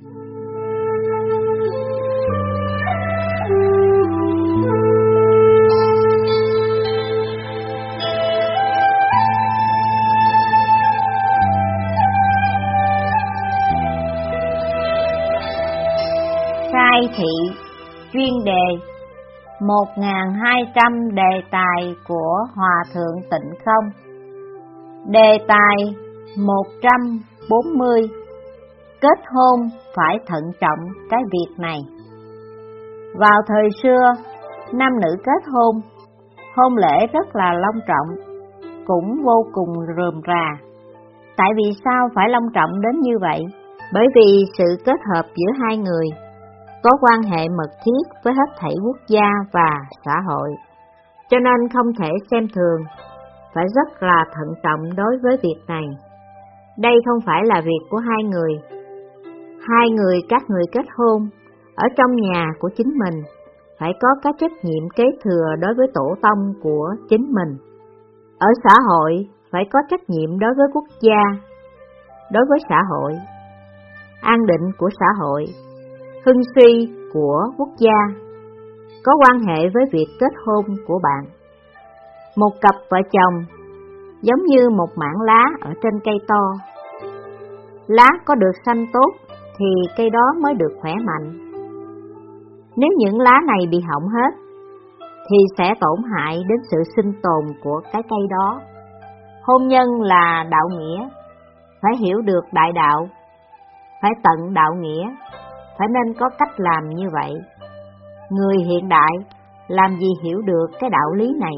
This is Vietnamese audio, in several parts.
Khai thị chuyên đề 1200 đề tài của Hòa Thượng Tịnh Không. Đề tài 140: kết hôn phải thận trọng cái việc này. Vào thời xưa, nam nữ kết hôn, hôn lễ rất là long trọng, cũng vô cùng rườm rà. Tại vì sao phải long trọng đến như vậy? Bởi vì sự kết hợp giữa hai người có quan hệ mật thiết với hết thảy quốc gia và xã hội, cho nên không thể xem thường, phải rất là thận trọng đối với việc này. Đây không phải là việc của hai người. Các người kết hôn ở trong nhà của chính mình phải có cái trách nhiệm kế thừa đối với tổ tông của chính mình. Ở xã hội phải có trách nhiệm đối với quốc gia, đối với xã hội, an định của xã hội, hưng suy của quốc gia có quan hệ với việc kết hôn của bạn. Một cặp vợ chồng giống như một mảng lá ở trên cây to. Lá có được xanh tốt thì cây đó mới được khỏe mạnh. Nếu những lá này bị hỏng hết thì sẽ tổn hại đến sự sinh tồn của cái cây đó. Hôn nhân là đạo nghĩa, phải hiểu được đại đạo, phải tận đạo nghĩa, phải nên có cách làm như vậy. Người hiện đại làm gì hiểu được cái đạo lý này?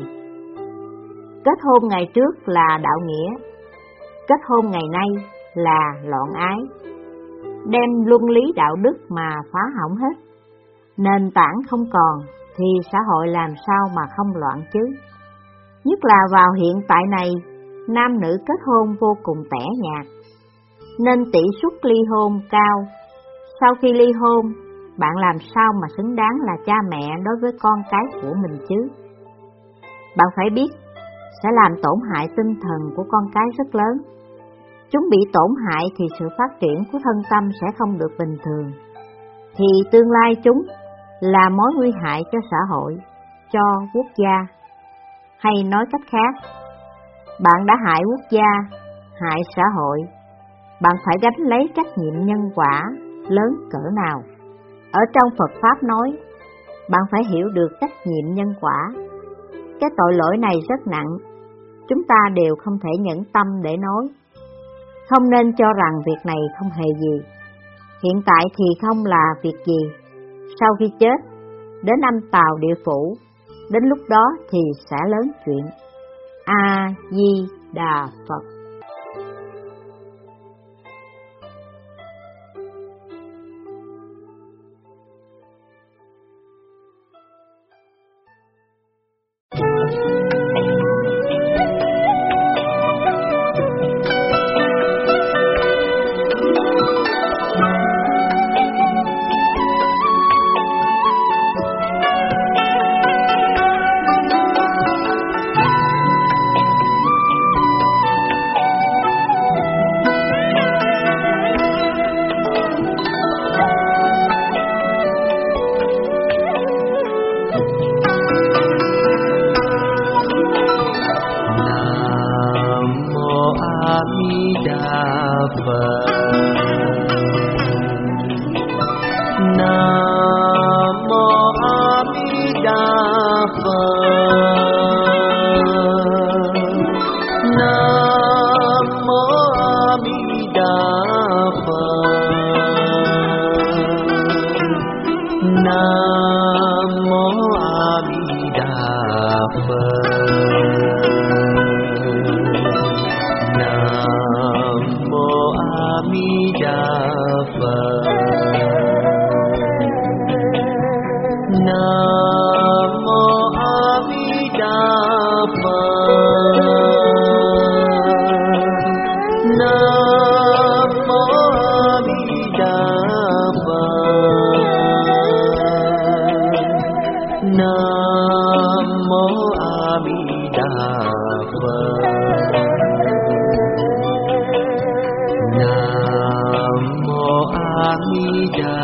Kết hôn ngày trước là đạo nghĩa, kết hôn ngày nay là loạn ái, đem luân lý đạo đức mà phá hỏng hết. Nền tảng không còn thì xã hội làm sao mà không loạn chứ? Nhất là vào hiện tại này, nam nữ kết hôn vô cùng tẻ nhạt, nên tỷ suất ly hôn cao. Sau khi ly hôn, bạn làm sao mà xứng đáng là cha mẹ đối với con cái của mình chứ? Bạn phải biết, sẽ làm tổn hại tinh thần của con cái rất lớn. Chúng bị tổn hại thì sự phát triển của thân tâm sẽ không được bình thường, thì tương lai chúng là mối nguy hại cho xã hội, cho quốc gia. Hay nói cách khác, bạn đã hại quốc gia, hại xã hội, bạn phải gánh lấy trách nhiệm nhân quả lớn cỡ nào. Ở trong Phật Pháp nói, bạn phải hiểu được trách nhiệm nhân quả. Cái tội lỗi này rất nặng, chúng ta đều không thể nhẫn tâm để nói. Không nên cho rằng việc này không hề gì. Hiện tại thì không là việc gì. Sau khi chết, đến âm tào địa phủ, đến lúc đó thì sẽ lớn chuyện. A-di-đà Phật.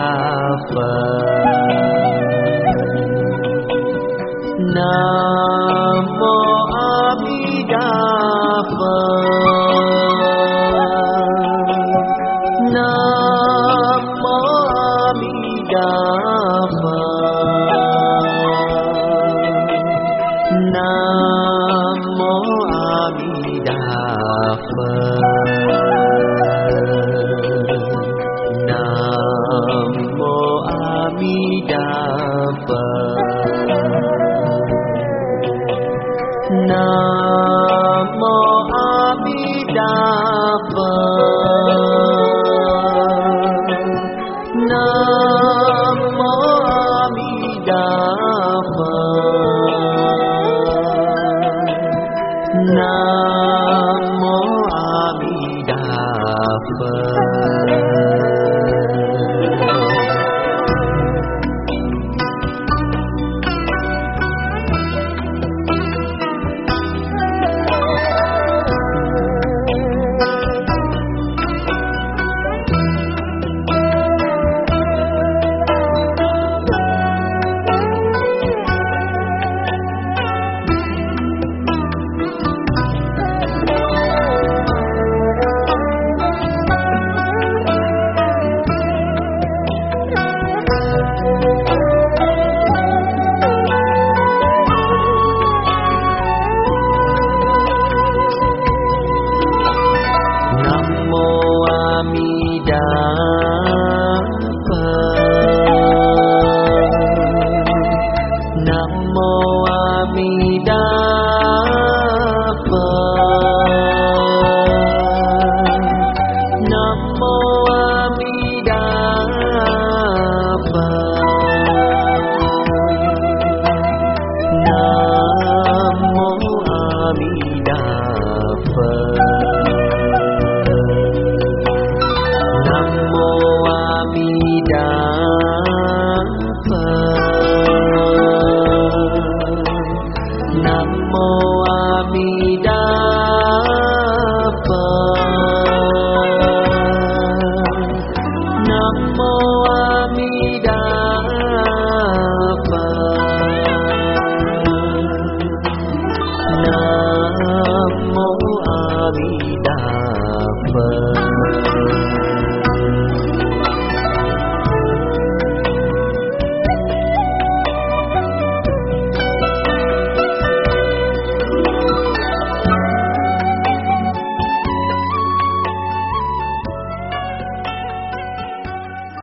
Nam